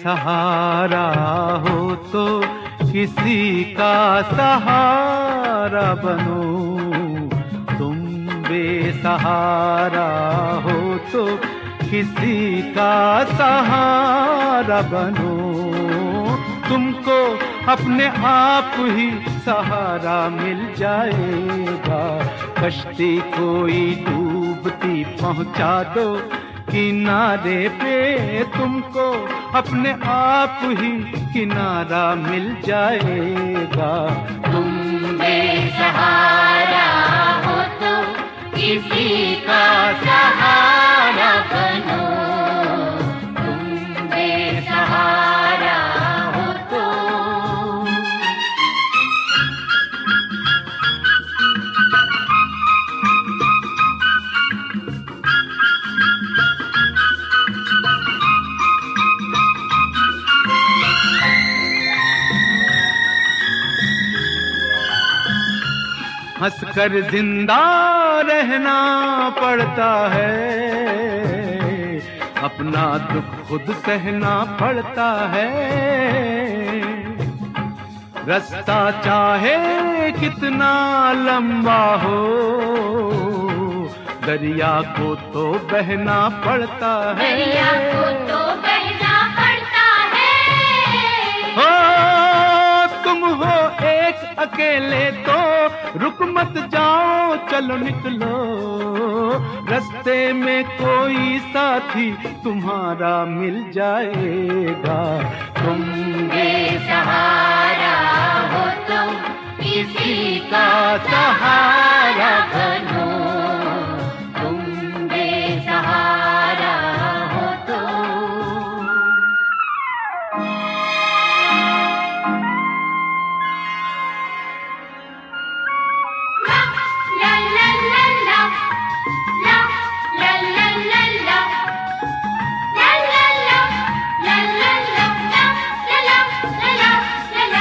बेसहारा हो तो किसी का सहारा बनो। तुम बेसहारा हो तो किसी का सहारा बनो। तुमको अपने आप ही सहारा मिल जाएगा। कश्ती कोई डूबती पहुंचा दो किनारे पे, तुमको अपने आप ही किनारा मिल जाएगा। तुम बेसहारा हो तो किसी का सहारा बनो। तुम बेसहारा हो तो। हंसकर जिंदा रहना पड़ता है, अपना दुख खुद सहना पड़ता है। रास्ता चाहे कितना लंबा हो, दरिया को तो बहना पड़ता है। दरिया को तो बहना पड़ता है। हो तुम हो एक अकेले तो रुक मत जाओ, चलो निकलो। रास्ते में कोई साथी तुम्हारा मिल जाएगा। तुम बेसहारा हो तो किसी का सहारा बनो। तुम बेसहारा हो तो। ला ला ला ला ला ला ला ला ला ला ला ला ला ला ला ला ला ला।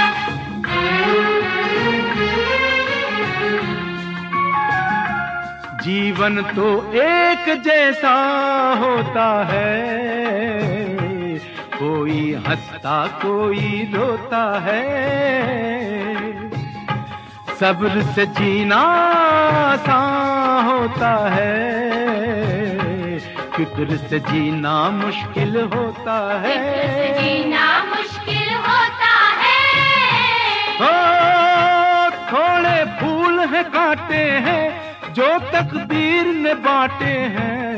जीवन तो एक जैसा होता है, कोई हंसता कोई रोता है। सब्र से जीना आसान होता है, फिक्र से जीना मुश्किल होता है। फिक्र से जीना मुश्किल होता है। हो थोड़े फूल हैं कांटे हैं जो तकदीर ने बांटे हैं।